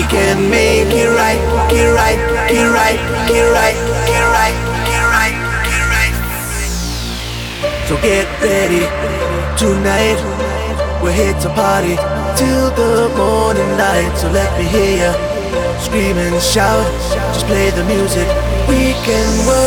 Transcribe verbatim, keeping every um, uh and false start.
can make it right, get right, get right, get right, get right, get right, get right. So get ready tonight. We're here to party till the morning light. So let me hear ya scream and shout. Just play the music. We can work.